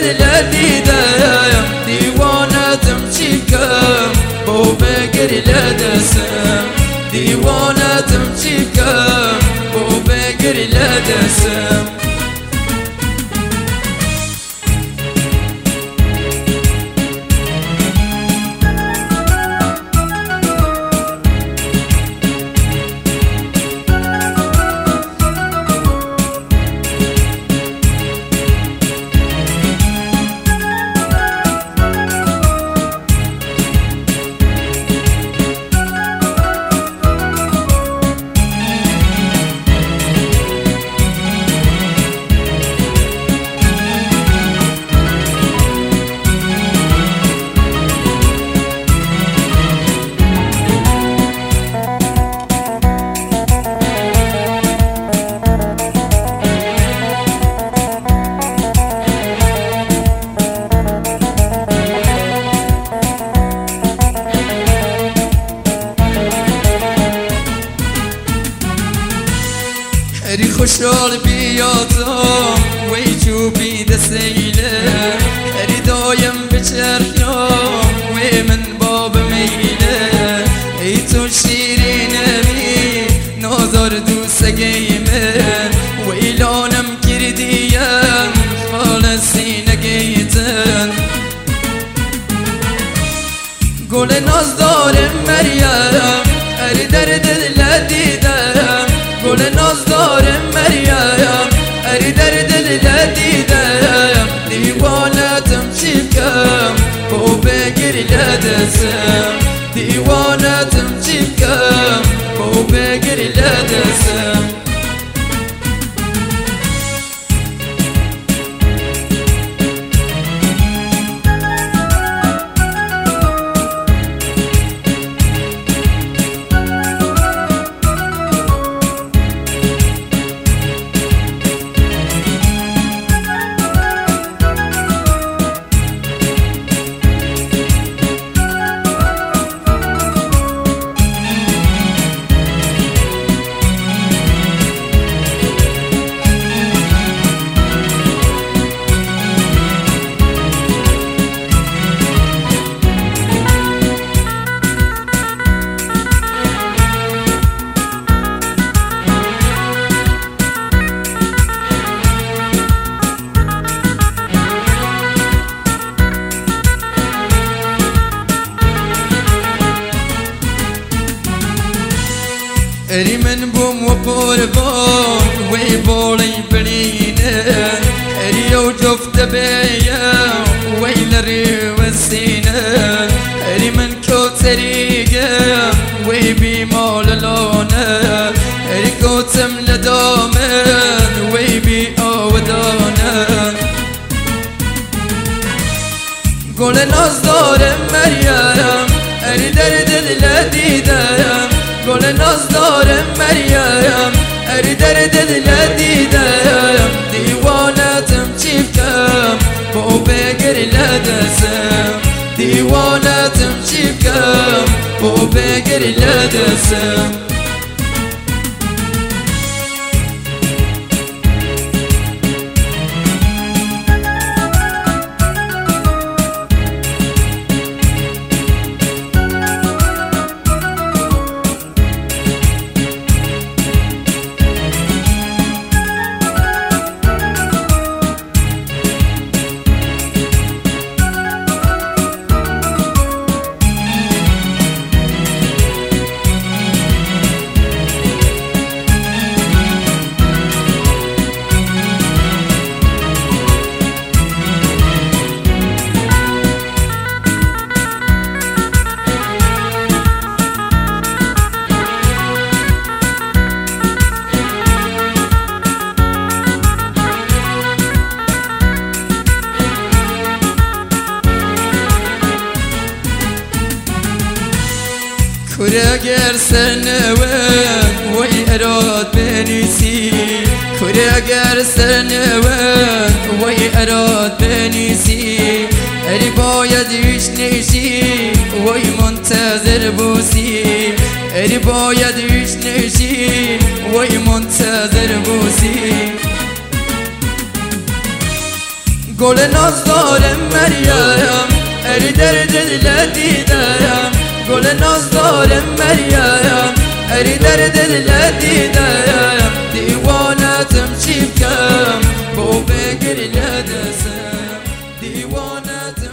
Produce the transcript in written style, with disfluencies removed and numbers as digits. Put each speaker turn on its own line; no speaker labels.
لديدم ديوانتم چیکم بو بگر لدسم دیوانتم چیکم بو بگر لدسم هری خوشحال بیاتم وی چوبی دستیله هری دایم بچرخم وی من باب میله ای تو شیرینمی نازار دوستگی من وی لانم کردیم فلسطینگیتن گل نازدار مریم هری درد لدیدم گل نازدار مریم اری در دل لدیدم دیوانتم چیکم بو بگر لدسم دیوانتم چیکم بو بگر لدسم اری من بوم و قربان وی بالی برینه اری او جفت بیم وی لری و سینه اری من کتریگم وی بیمال لانه اری کتم لدامن وی بی آودانه گل نازدار مریم اری در دل لدیدم گل نازدار مریم اری در دل لدیدم دیوانتم چیکم بو بگر لدسم دیوانتم چیکم بو بگر لدسم اگر سرنوان وی اراد بنیسی کره اگر سرنوان وی اراد بنیسی اری باید ایش نیشی وی منتظر بوسی اری باید ایش نیشی وی منتظر بوسی قول ناز دارم مریم اری درد دل دیدم قول ناز دارم مریم اری درد دل دیدم دیوانتم چی بکم بو بگیر لدسم دیوانتم